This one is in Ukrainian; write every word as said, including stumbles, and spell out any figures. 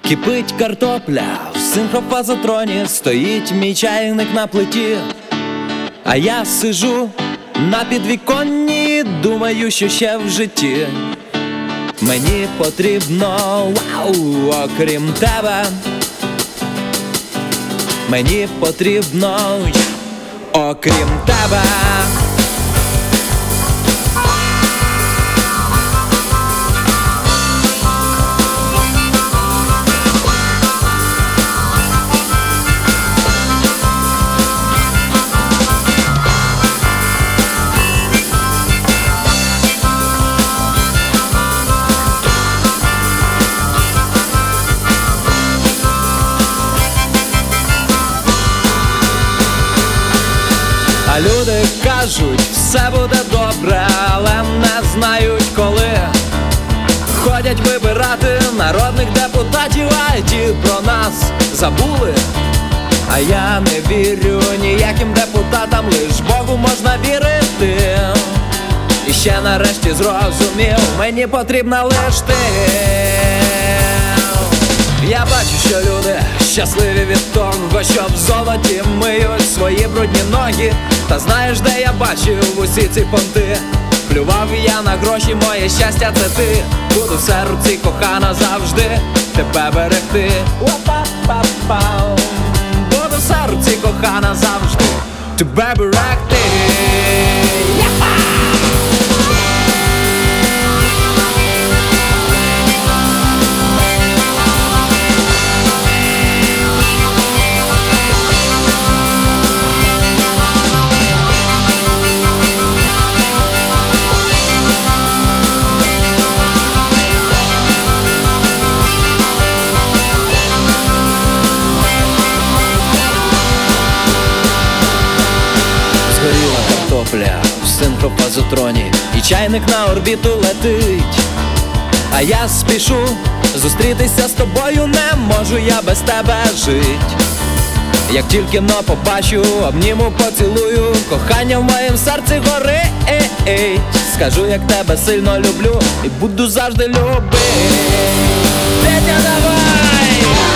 Кипить картопля в синхрофазотроні, стоїть мій чайник на плиті, а я сижу на підвіконні, думаю, що ще в житті мені потрібно, вау, окрім тебе. Мені потрібно, окрім тебе. А люди кажуть, все буде добре, але не знають коли. Ходять вибирати народних депутатів, а ті про нас забули. А я не вірю ніяким депутатам, лиш Богу можна вірити. І ще нарешті зрозумів, мені потрібна лиш ти. Я бачу, що люди щасливі від того, що в золоті миють свої брудні ноги. Та знаєш, де я бачив усі ці понти? Плював я на гроші, моє щастя це ти. Буду в серці кохана завжди тебе берегти. Уа-па-па-пау. Буду в серці кохана завжди тебе берегти. Згоріла картопля в синхрофазотроні, і чайник на орбіту летить. А я спішу зустрітися з тобою, не можу я без тебе жить. Як тільки но побачу, обніму, поцілую, кохання в моїм серці горить. Скажу, як тебе сильно люблю, і буду завжди любити. Петя, давай!